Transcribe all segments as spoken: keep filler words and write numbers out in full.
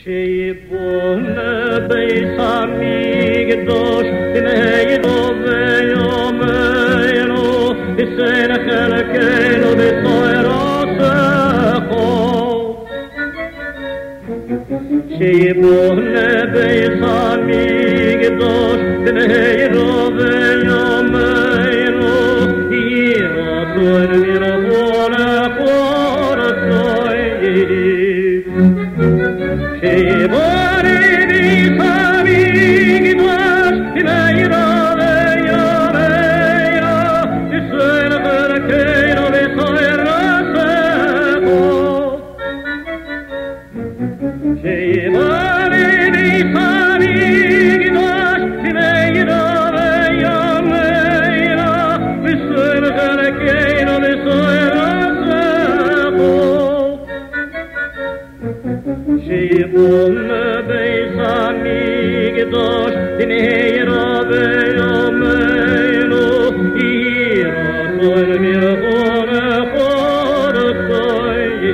שיבונה ביסמי גדוש בנהירו ויומנו בסן חלקנו בסוירו סחו שיבונה ביסמי גדוש בנהירו ויומנו ירדון וירבון חורסוי Shebore bisami gidwash timayra veyareya Isra kharakeno besoyra sako Shebore bisami gidwash timayra veyareya Isra kharakeno besoyra sako Shibum beisami gdosh dineyra veyomenu Irotor mirvona khorsoy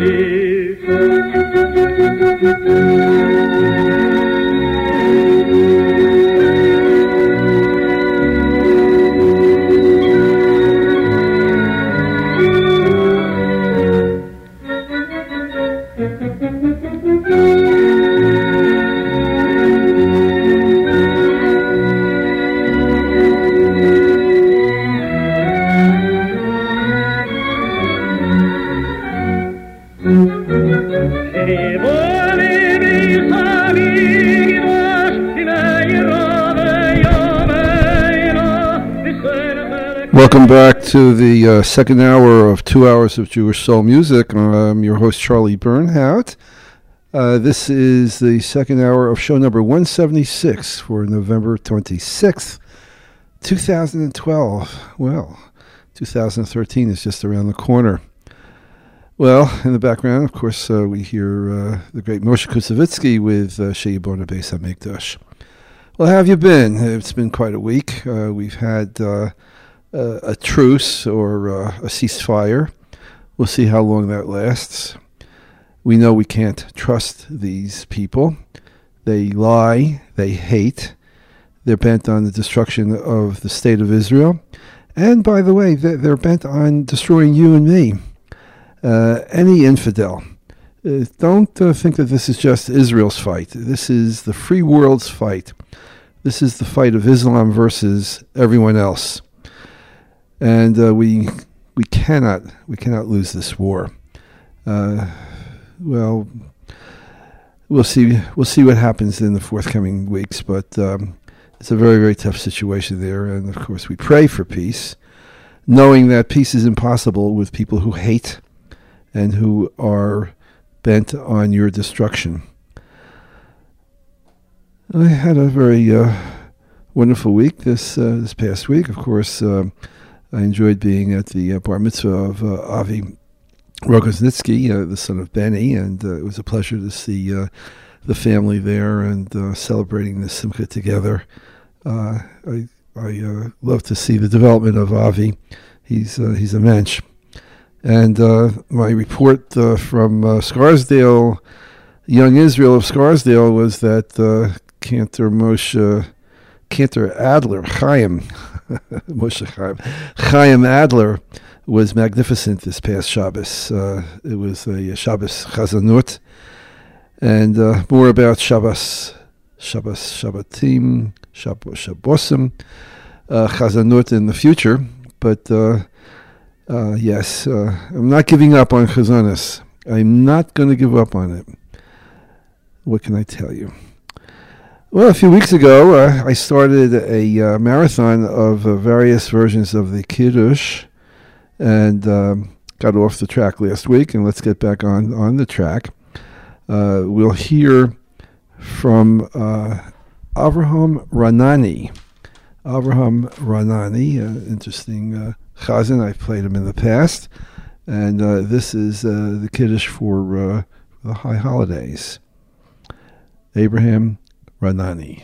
Welcome back to the uh, second hour of two hours of Jewish soul music. I'm your host, Charlie Bernhout. Uh, this is the second hour of show number one seventy-six for November twenty-sixth, twenty twelve. Well, two thousand thirteen is just around the corner. Well, in the background, of course, uh, we hear uh, the great Moshe Kusevitsky with uh, Sheyibona Beis HaMikdash. Well, how have you been? It's been quite a week. Uh, we've had uh, uh, a truce or uh, a ceasefire. We'll see how long that lasts. We know we can't trust these people. They lie, they hate, they're bent on the destruction of the state of Israel. And by the way, they're, they're bent on destroying you and me. Uh, any infidel. Uh, don't uh, think that this is just Israel's fight. This is the free world's fight. This is the fight of Islam versus everyone else. And uh, we we cannot we cannot lose this war. Uh, well, we'll see we'll see what happens in the forthcoming weeks, but um, it's a very, very tough situation there. And of course we pray for peace, knowing that peace is impossible with people who hate and who are bent on your destruction. I had a very uh, wonderful week this uh, this past week. Of course, uh, I enjoyed being at the uh, bar mitzvah of uh, Avi Rogoznitzky, uh, the son of Benny, and uh, it was a pleasure to see uh, the family there and uh, celebrating the Simcha together. Uh, I I uh, love to see the development of Avi. He's uh, he's a mensch. And uh, my report uh, from uh, Scarsdale, Young Israel of Scarsdale, was that uh, Cantor Moshe, Cantor Adler, Chaim, Moshe Chaim, Chaim Adler was magnificent this past Shabbos. Uh, it was a Shabbos Chazanut, and uh, more about Shabbos, Shabbos Shabbatim, Shabbos Shabbosim, uh, Chazanut in the future, but. Uh, Uh, yes, uh, I'm not giving up on Chazanis. I'm not going to give up on it. What can I tell you? Well, a few weeks ago, uh, I started a uh, marathon of uh, various versions of the Kiddush and um, got off the track last week, and let's get back on, on the track. Uh, we'll hear from uh, Avraham Ranani. Avraham Ranani, uh, interesting uh, Chazan. I've played him in the past, and uh, this is uh, the Kiddush for uh, the high holidays. Abraham Ranani.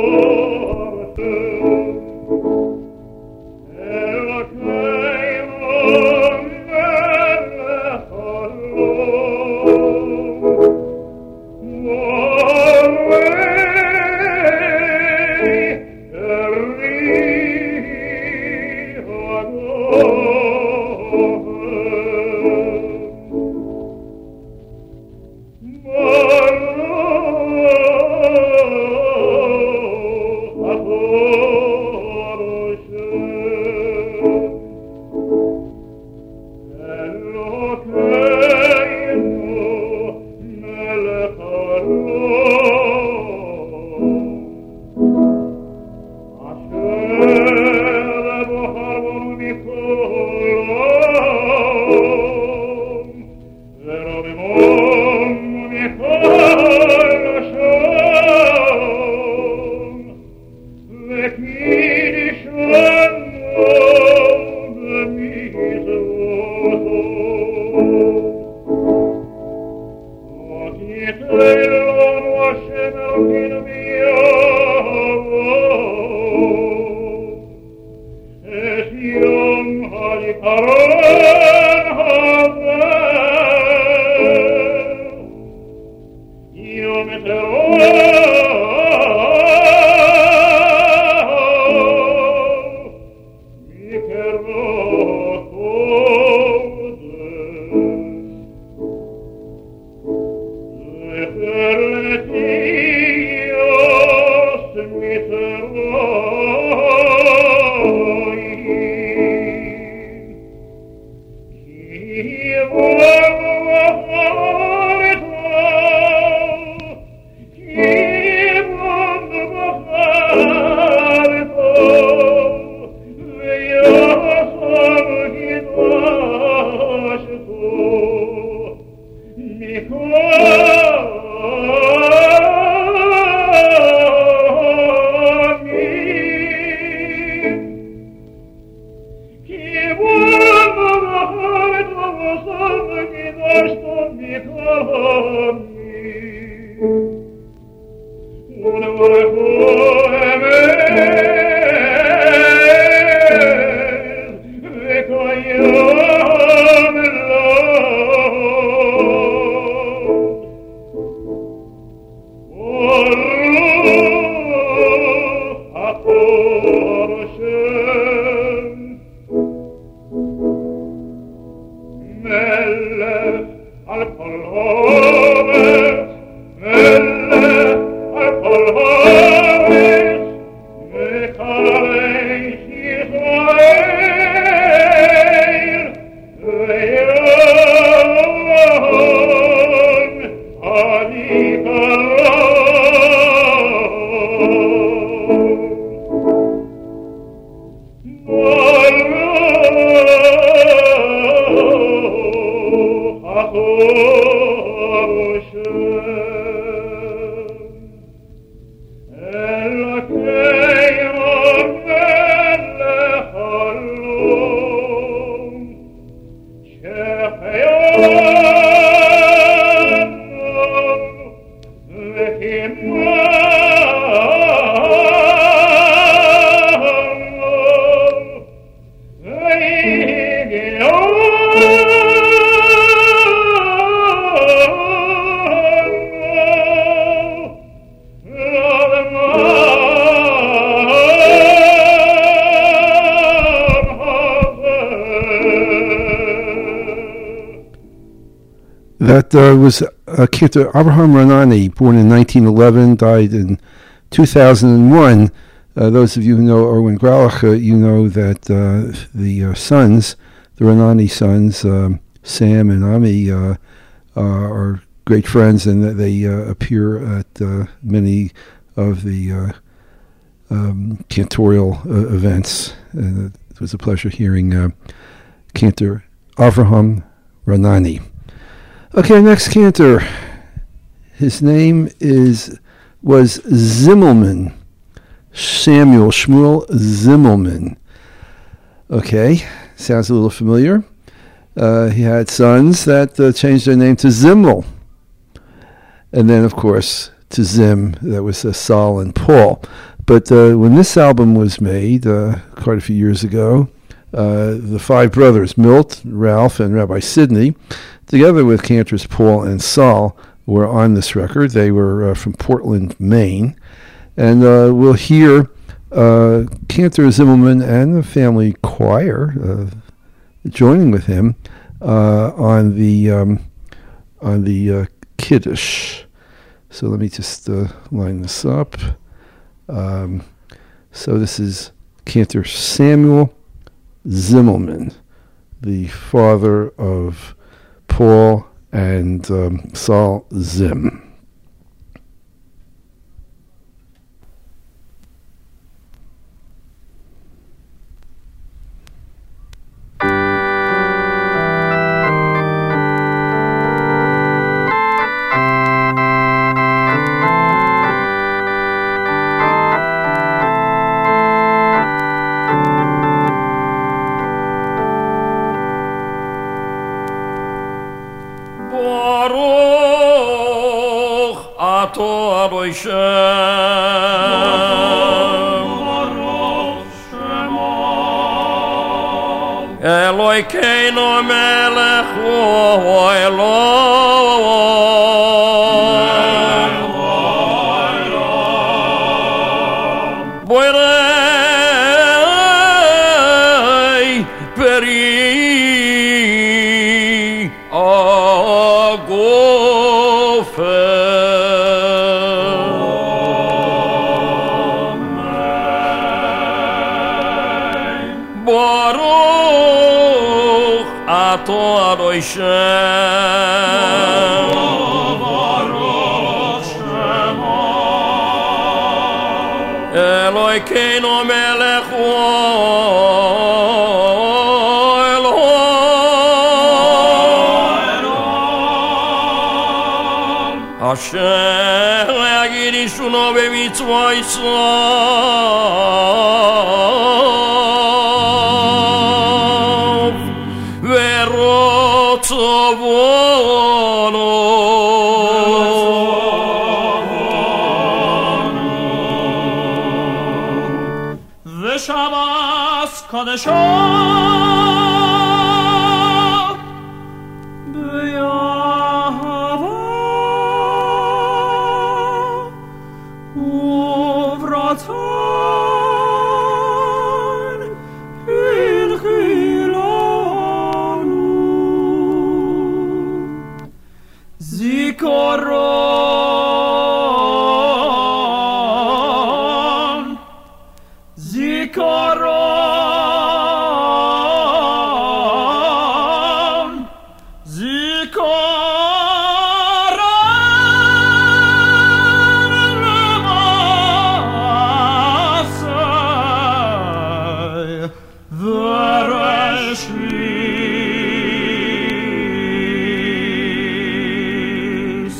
Oh That uh, was uh, Cantor Avraham Ranani, born in nineteen eleven, died in two thousand one. Uh, those of you who know Erwin Graulich, uh, you know that uh, the uh, sons, the Ranani sons, um, Sam and Ami, uh, uh, are great friends, and that they uh, appear at uh, many of the uh, um, cantorial uh, events. Uh, it was a pleasure hearing uh, Cantor Avraham Ranani. Okay, next cantor. His name is was Zimmelman, Samuel Shmuel Zimmelman. Okay, sounds a little familiar. Uh, he had sons that uh, changed their name to Zimmel, and then, of course, to Zim. That was uh, Saul and Paul. But uh, when this album was made, uh, quite a few years ago, uh, the five brothers, Milt, Ralph, and Rabbi Sidney, together with cantors Paul and Saul, were on this record. They were uh, from Portland, Maine. And uh, we'll hear uh, Cantor Zimmelman and the family choir uh, joining with him uh, on the um, on the uh, Kiddush. So let me just uh, line this up. Um, so this is Cantor Samuel Zimmelman, the father of Paul and um, Saul Zim. Hashem. Baruch Shemo Elokeinu melech oilom Boirei peri agofen Baruch ato Adonai Shem Baruch Shemo Elokeinu melech oilom Asher yagid ishuno b'mitzvah Yisrael verotzavono v'shavas kadesho Zikaron, Zikaron, Zikaron, Ramasai, Vereshvis,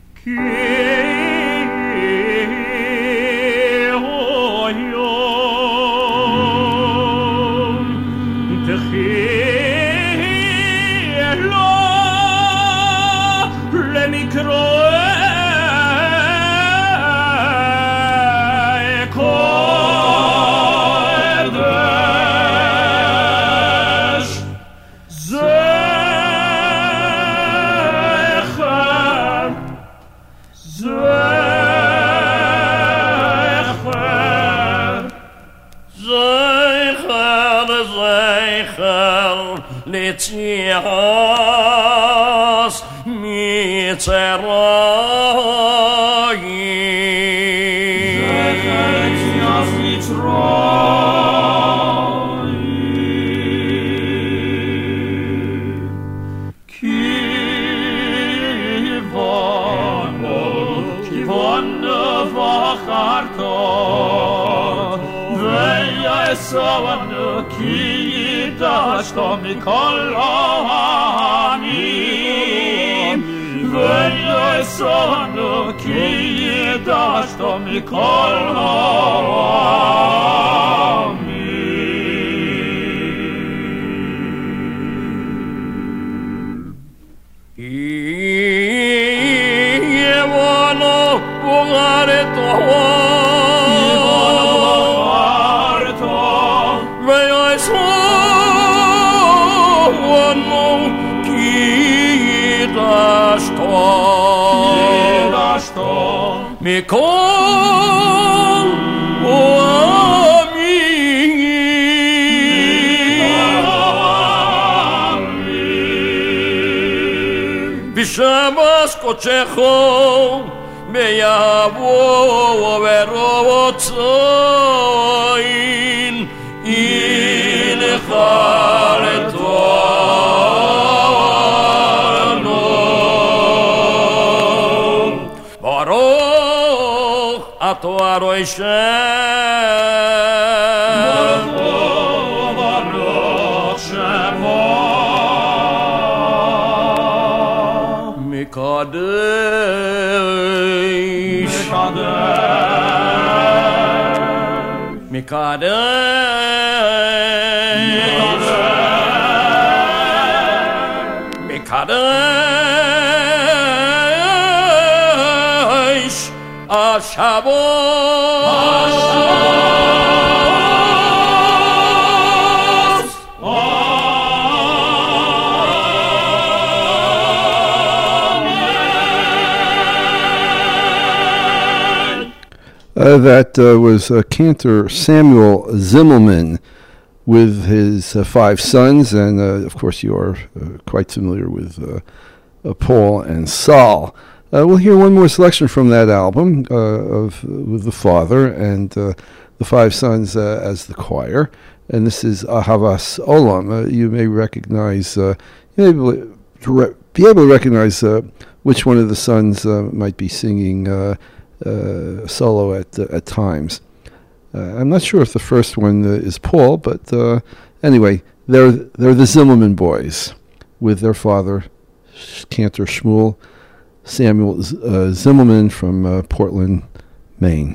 Litzias Mitzrayim Litzias Mitzrayim Kivanu Kivanu v'acharto V'yesavanu ki Dashto mikol ha'amim V'yesonu ki dashto mikol ha'amim Yevano bugareto Mikol Oamim Vishabas kochecho Meyavo Verotzoin Ilechaleto Ato Adonai Shem Baruch Shemo Mikadesh Mikadesh Mikadesh Mikadesh Ashavos, Ashavos, Uh, that uh, was uh, Cantor Samuel Zimmelman with his uh, five sons, and uh, of course you are uh, quite familiar with uh, uh, Paul and Saul. Uh, we'll hear one more selection from that album uh, of with the father and uh, the five sons uh, as the choir, and this is Ahavas Olam. Uh, you may recognize, uh, you may be able to, re- be able to recognize uh, which one of the sons uh, might be singing Uh, Uh, solo at uh, at times. Uh, I'm not sure if the first one uh, is Paul, but uh, anyway, they're they're the Zimmerman boys with their father, Cantor Shmuel Samuel uh, Zimmerman from uh, Portland, Maine.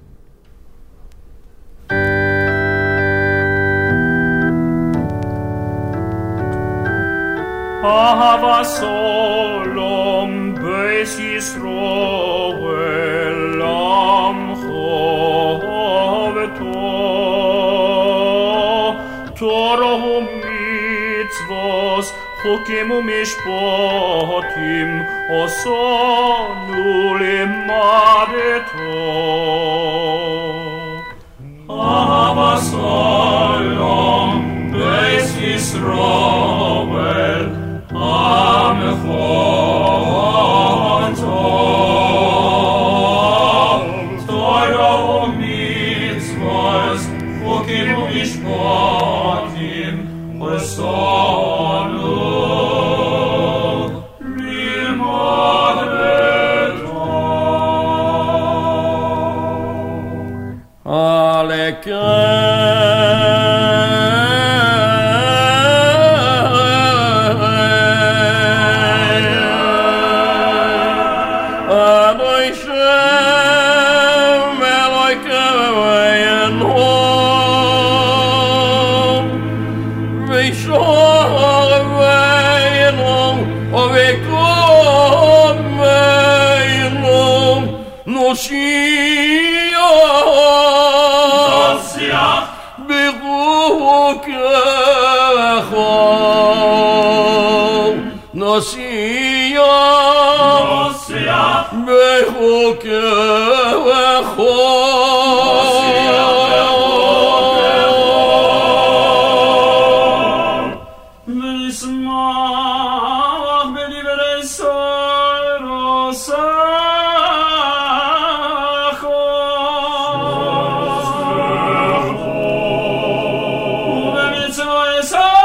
Ahavas Olam Beis Yisroel Torah mitzvos, chokim umishpatim, osanu limadeto. Ahavas Olam Beis Yisroel Amecho Torah mitzvos, chokim umishpatim, osanu limadeto. Nosiach bechukecho v'nismach b'divrei sorosecho u'b'mitzvosecho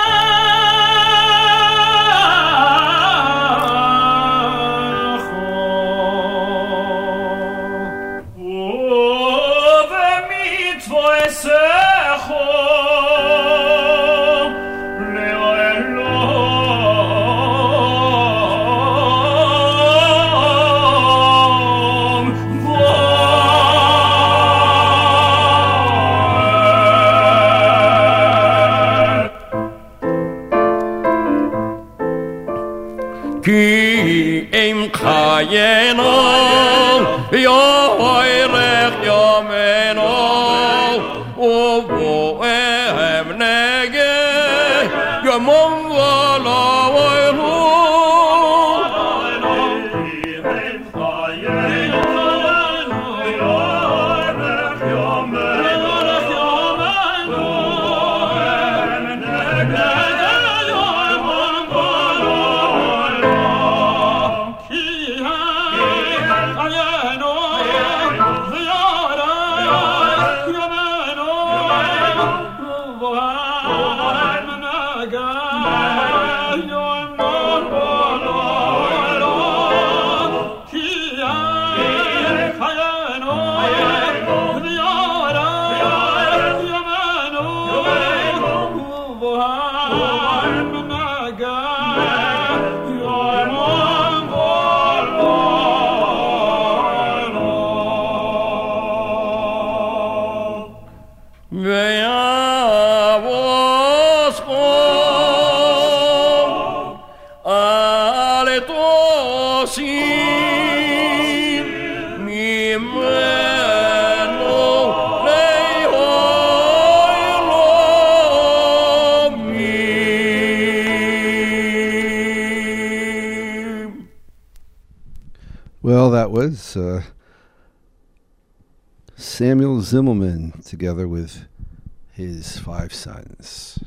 Ki im chayeno yoyrech yomeno uvo ehem nege yomom v'lo Well, that was uh, Samuel Zimmelman, together with his five sons.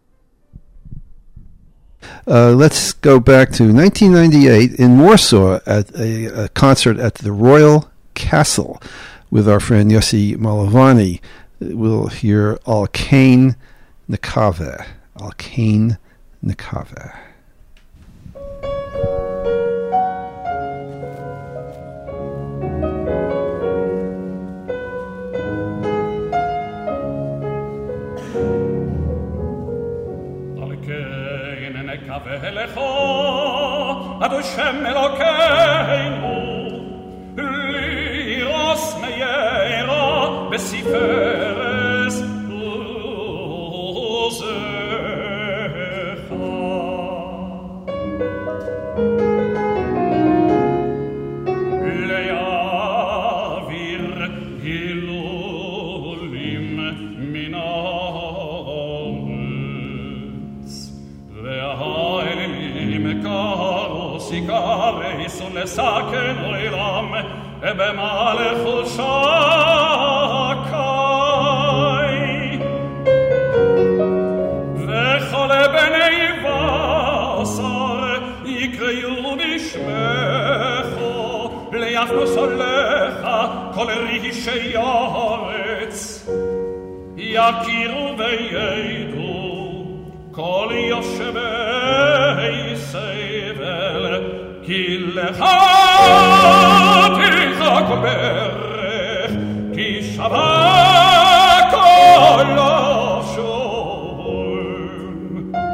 Uh, let's go back to nineteen ninety-eight in Warsaw at a, a concert at the Royal Castle with our friend Yossi Malovani. We'll hear Al Kain Nekave. Al Kain Nekave. Velecho ad Hashem Elokeinu liros meyeira besiferes uzecha le'avir hilulim minaretz Sikare sulle sake noilam e be male chushakai vechole benei vasar ikreyu bishmecho leyachnu solecha kol rishe yaretz yakiru veyedu kol yoshevei sevel ki lechati chakberech ki shavak olashom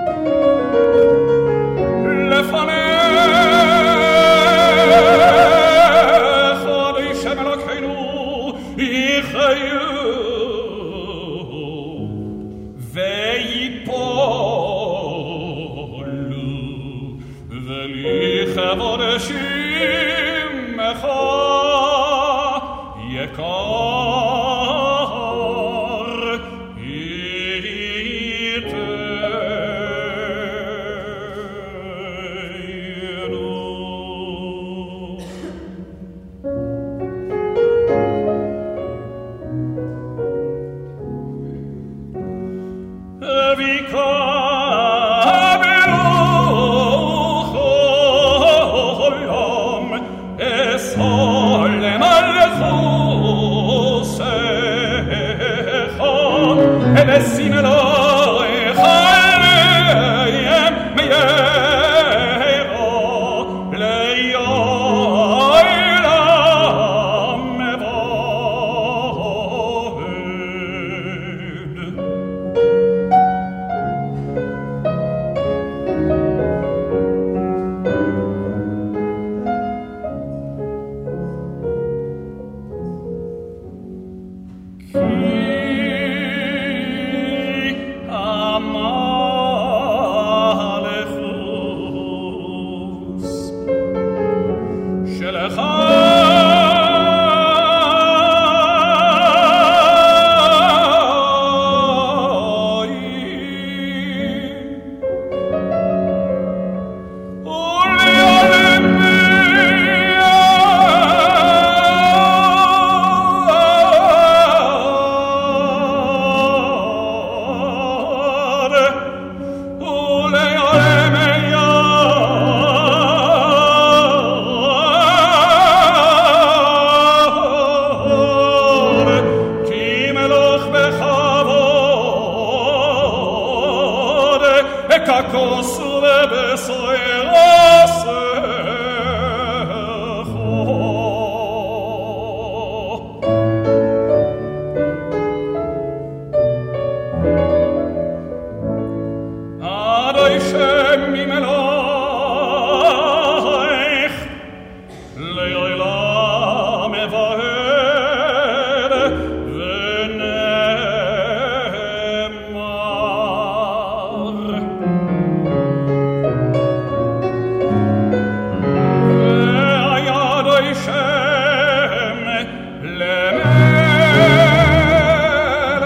lefanech adi Shem Elokeinu yichayu Chavodeshim mecha yekar iteinu Evika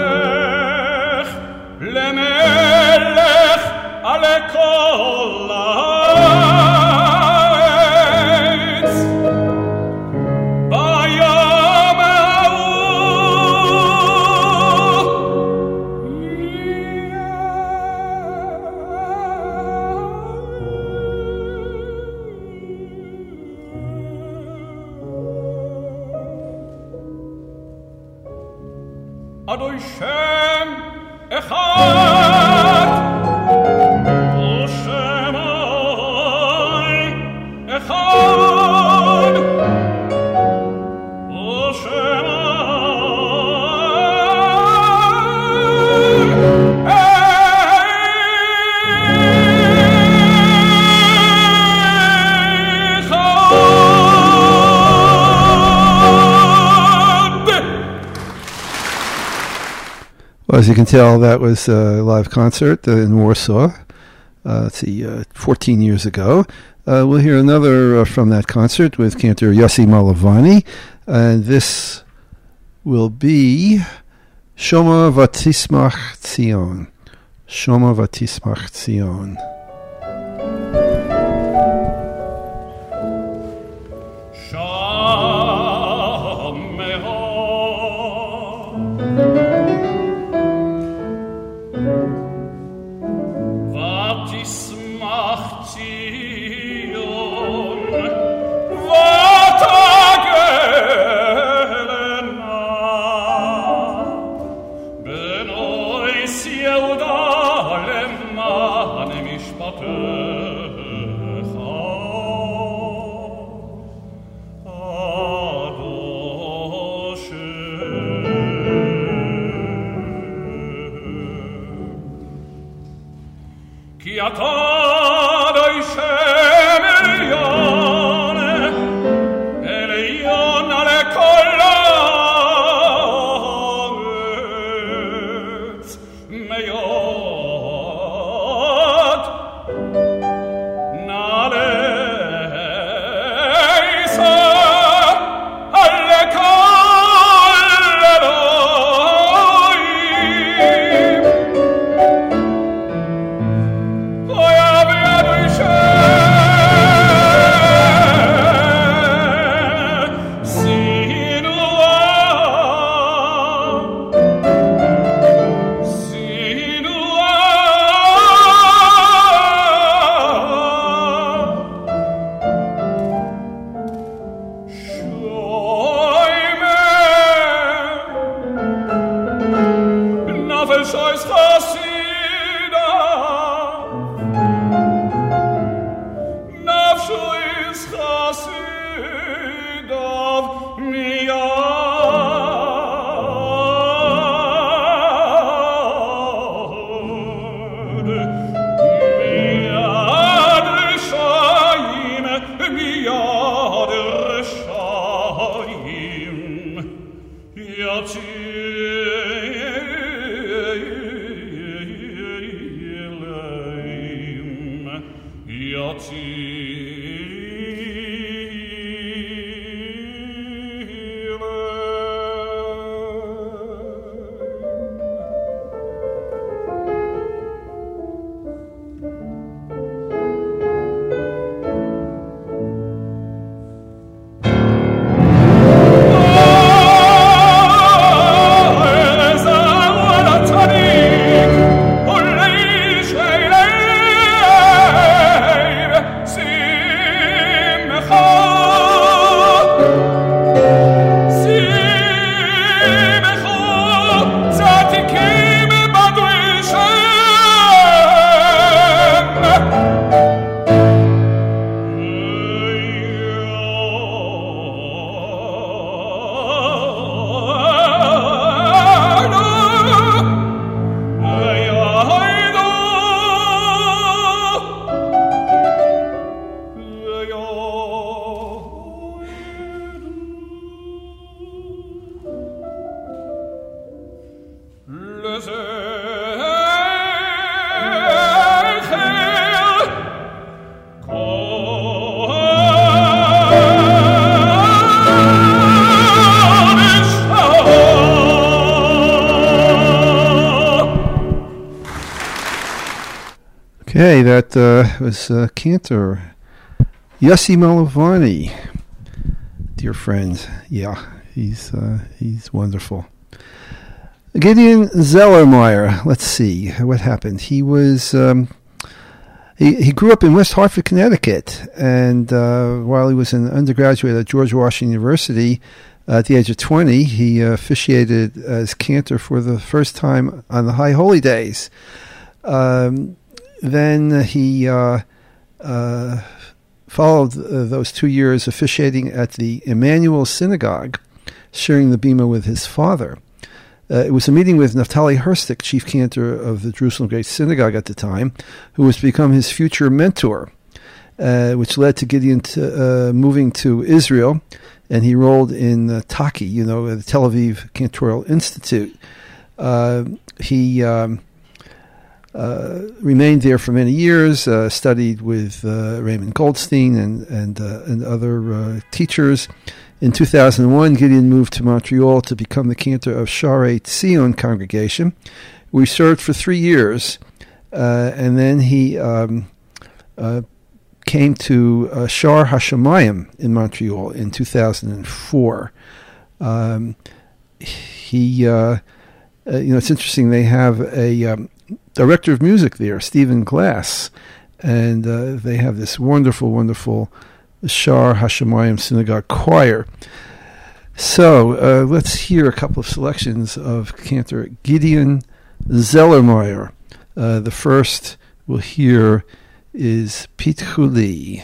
Lemelech ale kol אדוי שם אחד ושמי אחד Well, as you can tell, that was a live concert uh, in Warsaw. Uh, let's see, uh, fourteen years ago. Uh, we'll hear another uh, from that concert with cantor Yossi Malovany, and this will be Shoma Vatismach Tzion. Shoma Vatismach Tzion. Okay, that uh, was uh, cantor Yossi Malovany, dear friend. Yeah, he's uh, he's wonderful. Gideon Zellermeyer. Let's see what happened. He was um, he he grew up in West Hartford, Connecticut, and uh, while he was an undergraduate at George Washington University, Uh, at the age of twenty, he uh, officiated as cantor for the first time on the High Holy Days. Um, then he uh, uh, followed uh, those two years officiating at the Emmanuel Synagogue, sharing the bima with his father. Uh, it was a meeting with Naftali Herstik, chief cantor of the Jerusalem Great Synagogue at the time, who was to become his future mentor, uh, which led to Gideon to, uh, moving to Israel, and he enrolled in uh, Taki, you know, the Tel Aviv Cantorial Institute. Uh, he um, uh, remained there for many years, uh, studied with uh, Raymond Goldstein and and, uh, and other uh, teachers. In two thousand one, Gideon moved to Montreal to become the cantor of Sharei Tzion congregation. We served for three years, uh, and then he um, uh, came to uh, Shar Hashamayim in Montreal in two thousand four. Um, he, uh, uh, you know, it's interesting. They have a um, director of music there, Stephen Glass, and uh, they have this wonderful, wonderful Shar Hashamayim Synagogue Choir. So uh, let's hear a couple of selections of cantor Gideon Zellermeyer. Uh, the first we'll hear is Pitchuli.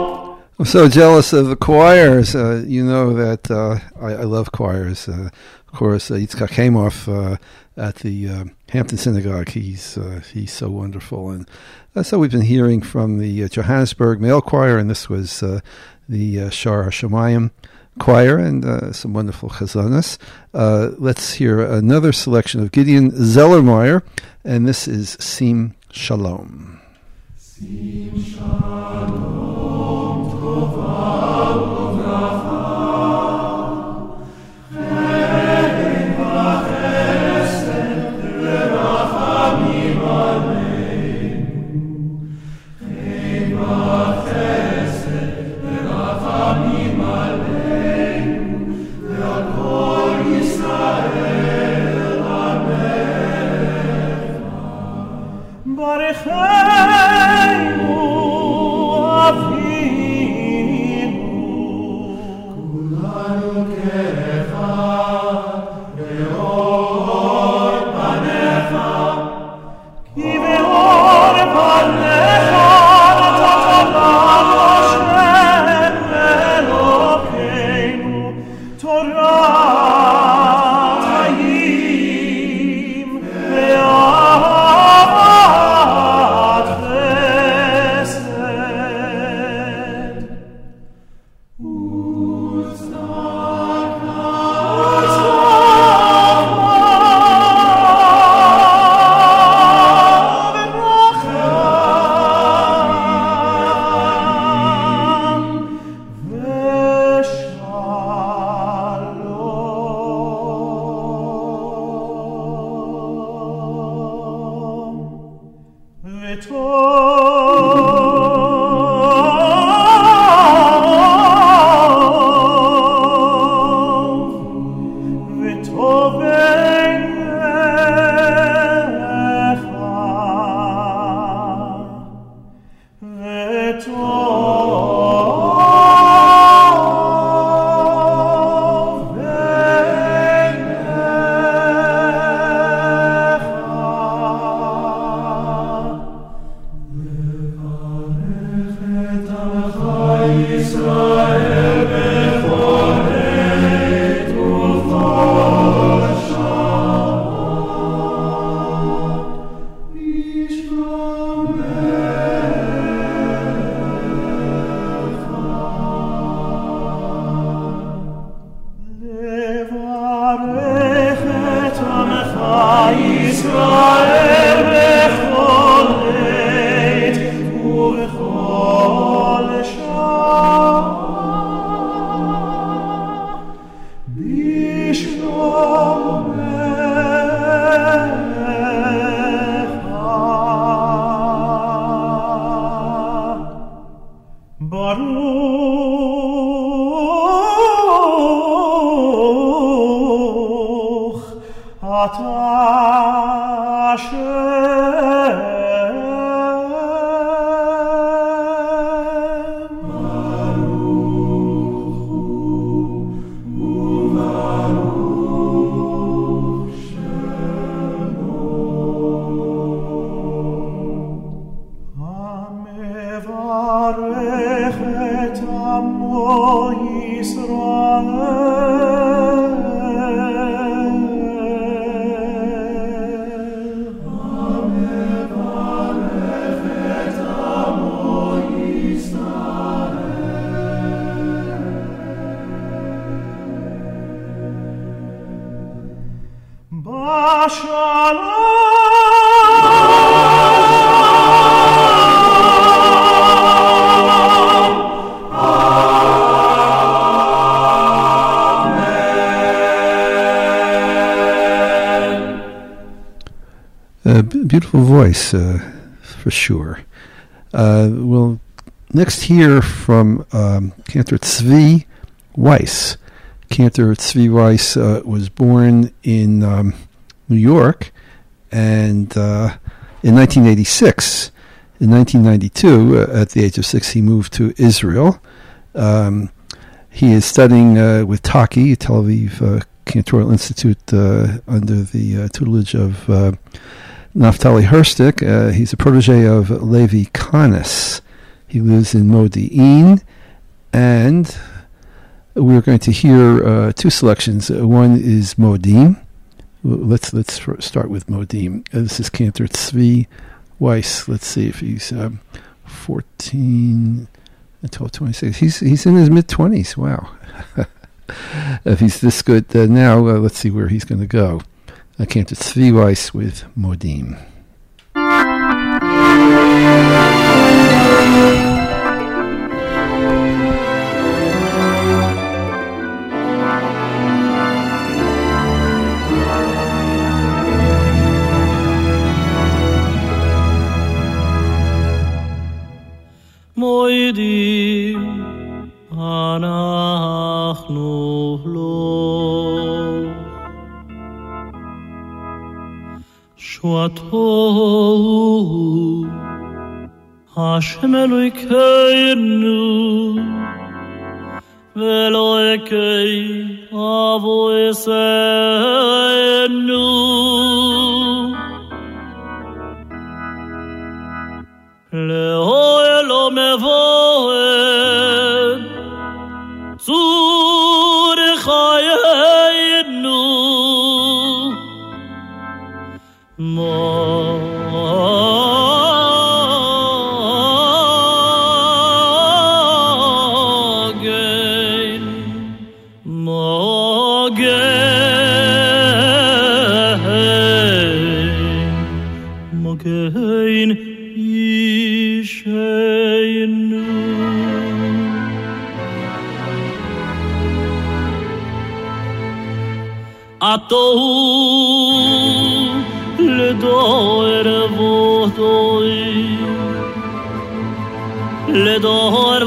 So jealous of the choirs. Uh, you know that uh, I, I love choirs. Uh, of of course, uh, Yitzchak Hamoff uh, at the uh, Hampton Synagogue. He's uh, he's so wonderful. And uh, so we've been hearing from the uh, Johannesburg Male Choir, and this was uh, the uh, Shar HaShamayim Choir, and uh, some wonderful chazanas. Uh, let's hear another selection of Gideon Zellermeyer, and this is Sim Shalom. Sim Shalom Tova Uvracha Chen V'Chesed V'Rachamim Aleinu Chen V'Chesed V'Rachamim Aleinu Ve'al Kol Yisrael Amecha Barecheinu Avinu Kulanu Ke'echad Be'or Panecha Ki Be'or Panecha Natan Lanu Hashem Elokeinu Torah Hayim Ve'avat Chesed U'tzedakah Beautiful voice, uh, for sure. Uh, we'll next hear from um, Cantor Tzvi Weiss. Cantor Tzvi Weiss uh, was born in um, New York, and uh, in nineteen eighty-six, in nineteen ninety-two, uh, at the age of six, he moved to Israel. Um, he is studying uh, with Taki, Tel Aviv uh, Cantorial Institute, uh, under the uh, tutelage of uh, Naftali Herstik. Uh, he's a protege of Levi Kanis. He lives in Modi'in, and we're going to hear uh, two selections. Uh, one is Modim. Let's let's start with Modim. Uh, this is Cantor Tzvi Weiss. Let's see if he's um, fourteen until twenty-six. He's he's in his mid twenties. Wow. If he's this good uh, now, uh, let's see where he's going to go. Uh, Cantor Tzvi Weiss with Modim. Moedim anachnu lo Shuato Hashem Elokeinu Ve'Elokei Avoseinu Le'oel Mevoed Zur Chayenu Mogen Mogen Mogen Atohu ledor vodoi ledor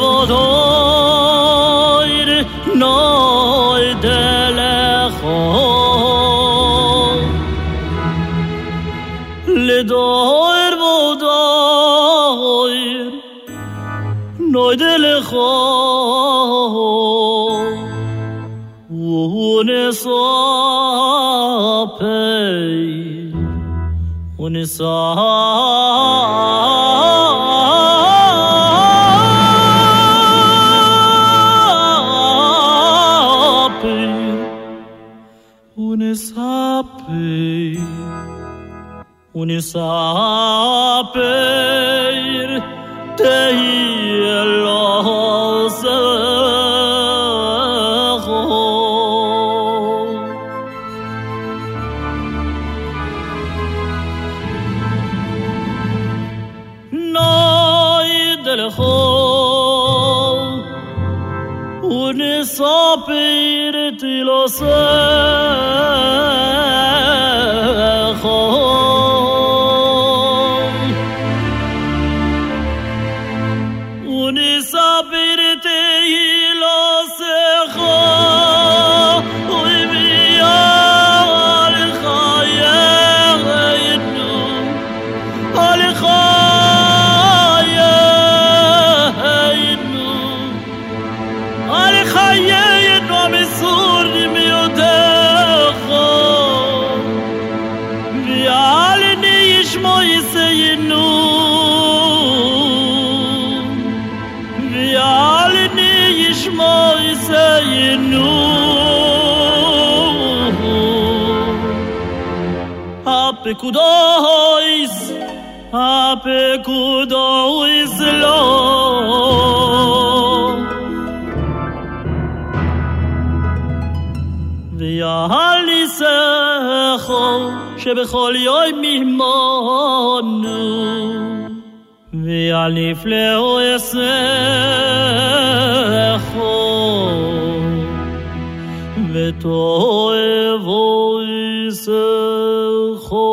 vodoi noi delecho ledor vodoi noi delecho Unisapei, unisapei, unisapei, unisapei, tei Unisapirti lo secho Unisapirti lo secho Uivia al-chayenu al-chayenu al-chayenu amesur miyodecho v'alni yishmo yiseyenu v'alni yishmo yiseyenu ha'pekudois ha'pekudois lo V'yahal nisecho shebechol yoim mimonu V'yal nifleu esecho V'toevo isecho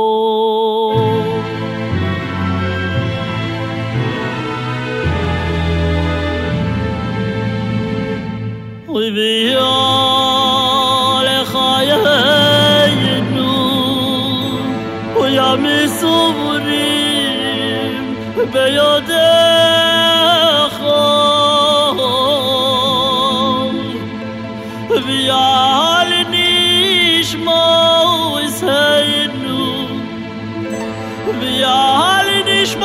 V'yal lechayenu Uyamisuvrim beyodecho V'yal nishmo isayenu V'yal nishmo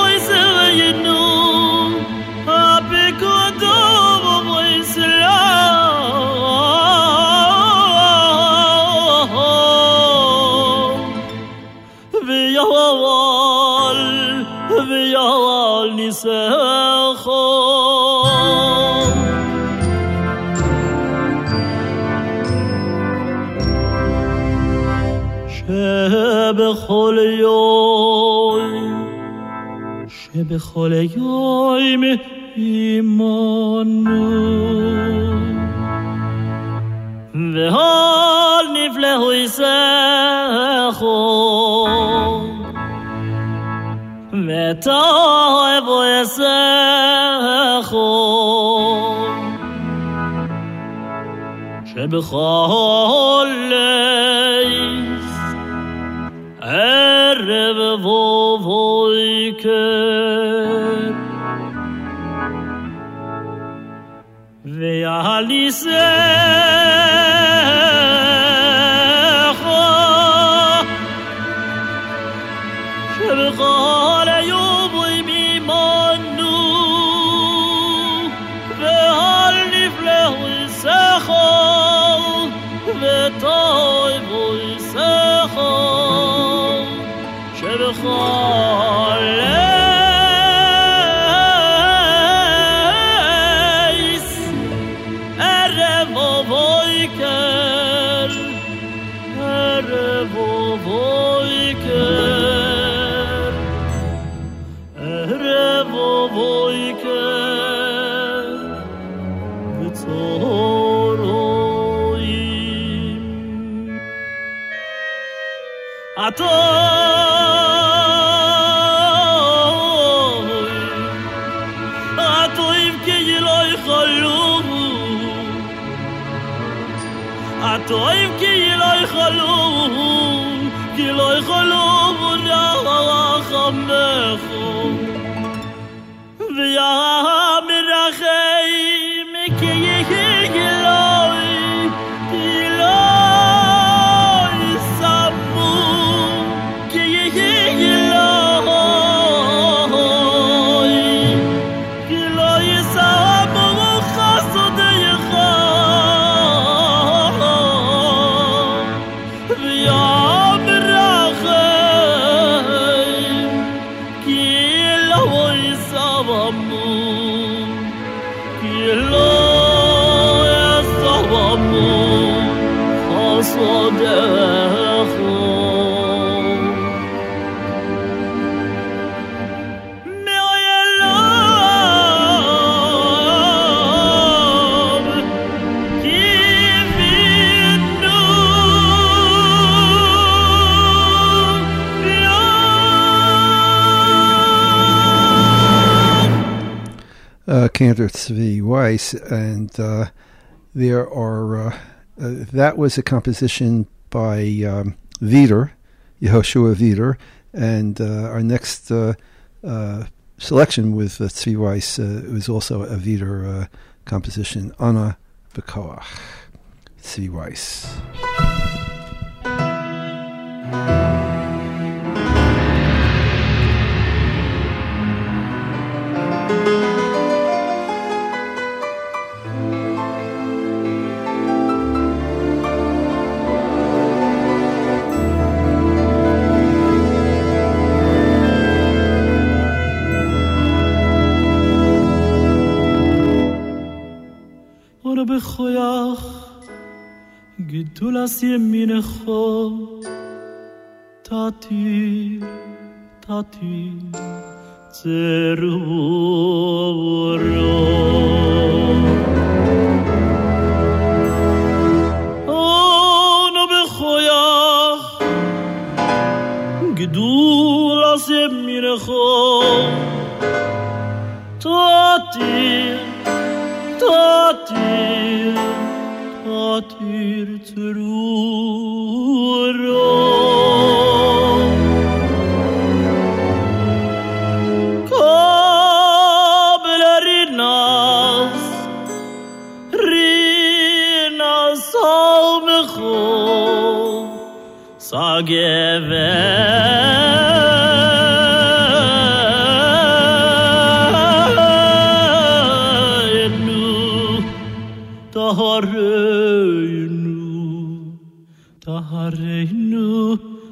isayenu Ha'pekudovo islam ויעל ויעל ניסך שבכל יום שבכל יום עמנו והל נפלאו יסכו ותאהבו יסכו שבכל ליס ערב ובוקר ויעל ניסך שבכל יום עמנו והל נפלאו יסך וטויבו יסך שבכל ליס ערב ובוקר ערב ובוקר ערב ובוקר בצהריים הטועים כי לא יכלו כי לא יכלו ורחמך ויאמרחם כי יגלוי כי לא יסמו כי יגלוי כי לא יסמו חסודך Uh, Cantor Tzvi Weiss, and uh, there are uh, uh, that was a composition by um, Vider, Yehoshua Vider, and uh, our next uh, uh, selection with uh, Tzvi Weiss uh, was also a Vider uh, composition, Ana B'Koach, Tzvi Weiss. בכויח גדולת ימינך תתיר תתיר צרורו אנו בכויח גדולת ימינך תתיר Tatir, tatir truro Kabel rinas Rinas almecho Sagever Tahareinu, tahareinu, no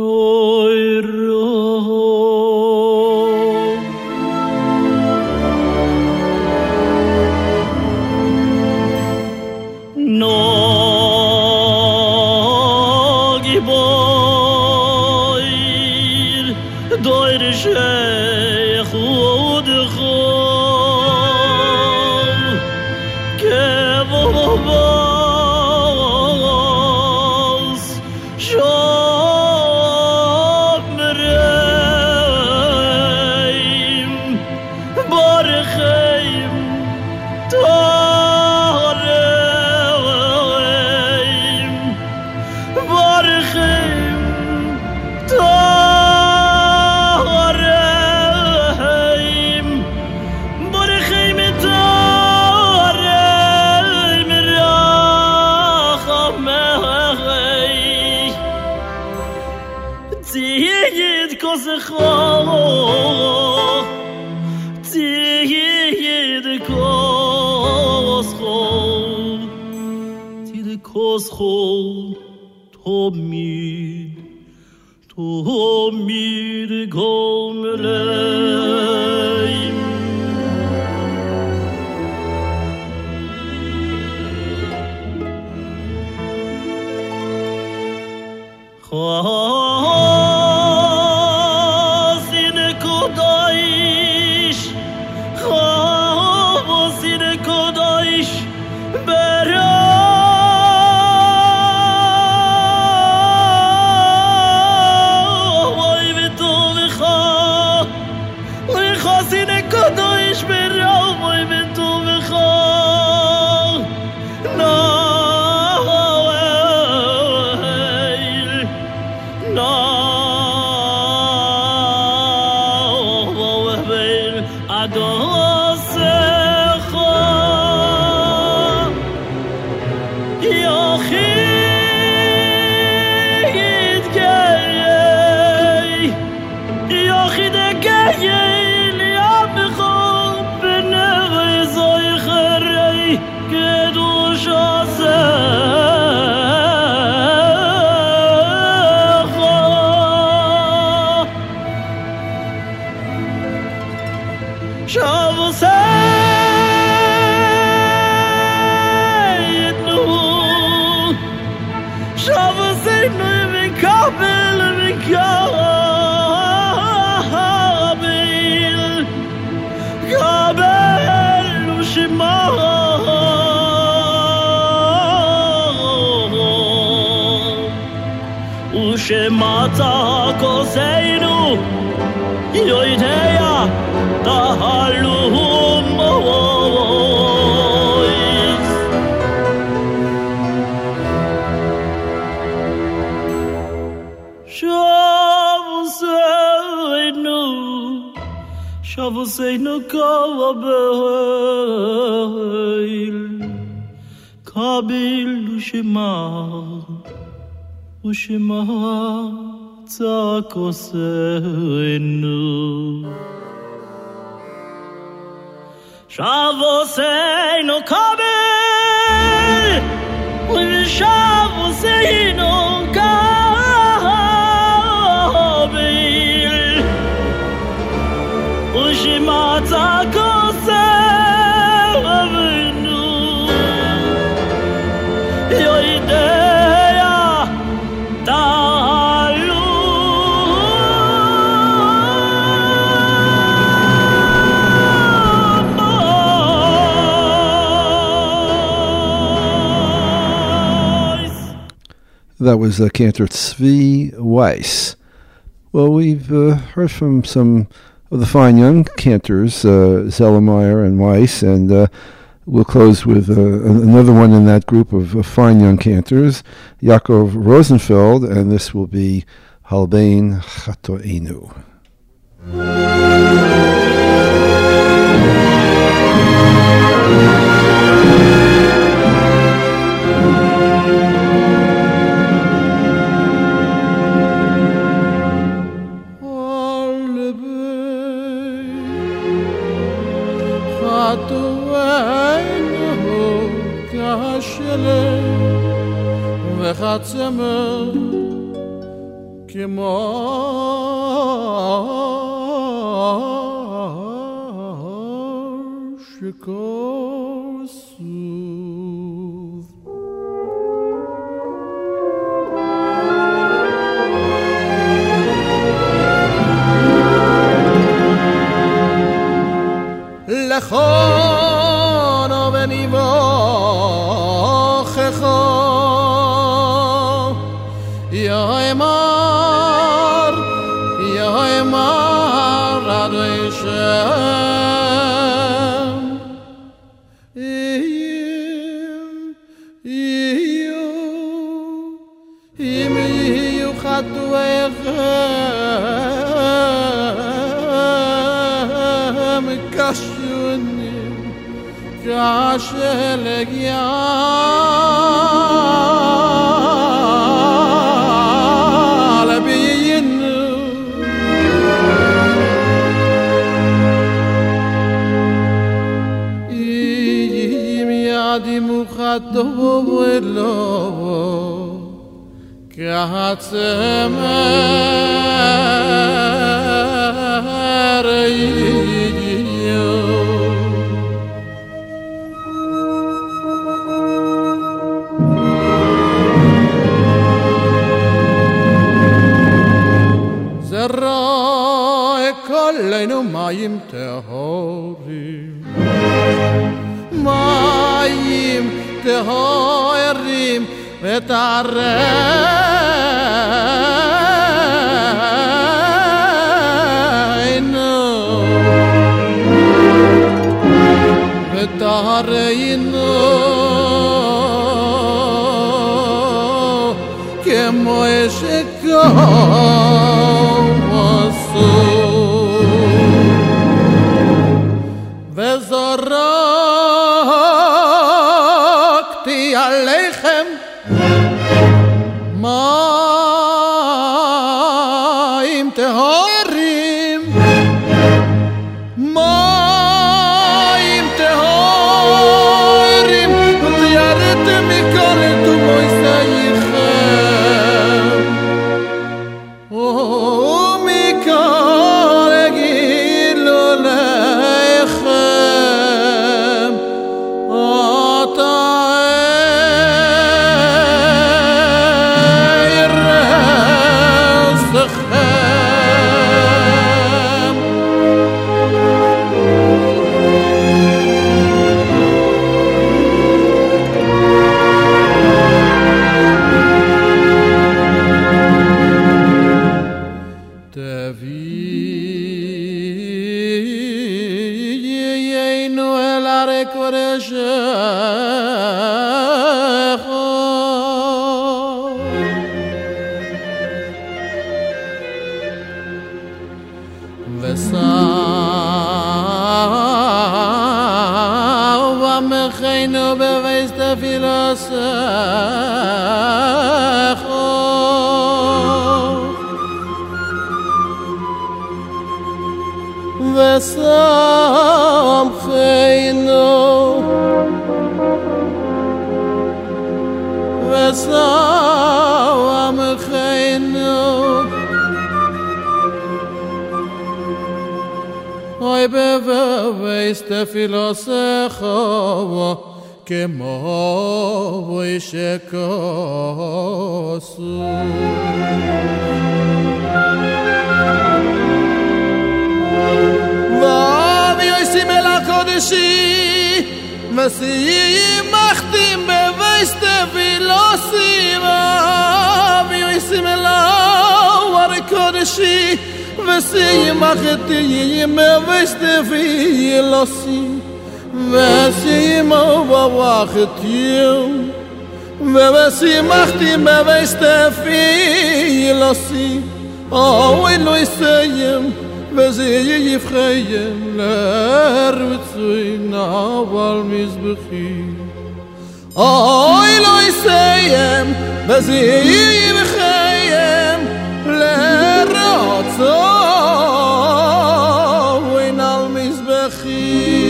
Ushima Tzakosenu Shavoseinu Kabel Shavoseinu Kabel Ushima Tzakosenu Yoide That was uh, Cantor Tzvi Weiss. Well, we've uh, heard from some of the fine young cantors, uh, Zellermeyer and Weiss, and uh, we'll close with uh, another one in that group of uh, fine young cantors, Yaakov Rosenfeld, and this will be Halbein Chatoinu. וחצמר כמו שכוסוף לכון ובניבוכך יאמר יאמר אדוני שם אם יהיו אם יהיו חטאיכם כשונים כשלג יעל ביינו אם יעדימו חטאו ולא כצמר יהיו זרע כלנו מים טהורים מים טהורים ותערנו ותערנו כמו שכוסו וזרקתי עליכם מים טהורים מים טהורים וירדתם מכל תמויסייכם ומכל גילוליכם אתה וסעו בבייס תפילוסך ושמחנו ושמחנו אוי בבייס תפילוסך כמו שכוסו ויועשים אל הקודשי ושימחתים בבייס תפילוסי ויועשים אל הקודשי ושימחתים בבייס תפילוסי ושימו בווחתים ושימחתים בבייס תפילוסי אוי לא יסיים ושיבחיים לרצוי נעבל מזבחי אוי לא יסיים ושיבחיים לרצוי נעל מזבחי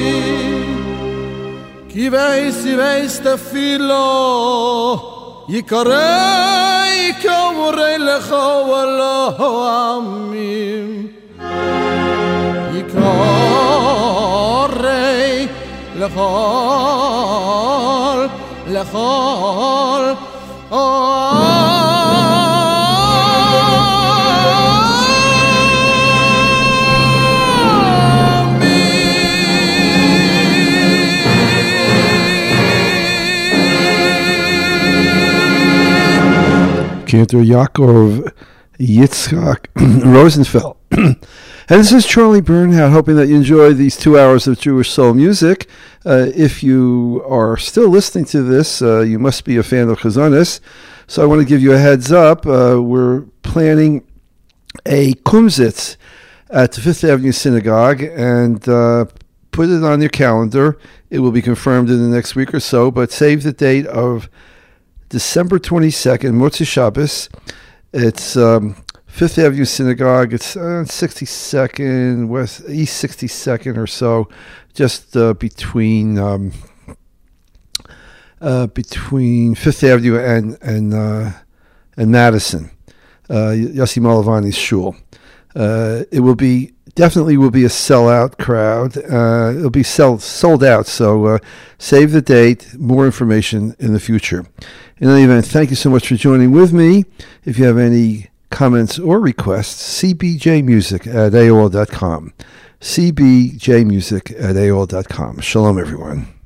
כי בייס בייס תפילו יקרא יקרא borei lecha olamim yikarei lechol lechol Cantor Yaakov Yitzchak Rosenfeld. And this is Charlie Bernhardt, hoping that you enjoy these two hours of Jewish soul music. Uh, if you are still listening to this, uh, you must be a fan of Chazonis. So I want to give you a heads up. Uh, we're planning a kumsitz at the Fifth Avenue Synagogue, and uh, put it on your calendar. It will be confirmed in the next week or so, but save the date of December twenty-second, Motzei Shabbos. It's um, Fifth Avenue Synagogue. It's uh, sixty-second, West East sixty-second or so, just uh, between um, uh, between Fifth Avenue and and uh, and Madison. Uh, Yossi Malavani's shul. Uh, it will be definitely will be a sellout crowd. Uh, it'll be sell, sold out. So uh, save the date. More information in the future. In any event, thank you so much for joining with me. If you have any comments or requests, c b j music at a o l dot com. c b j music at a o l dot com. Shalom, everyone.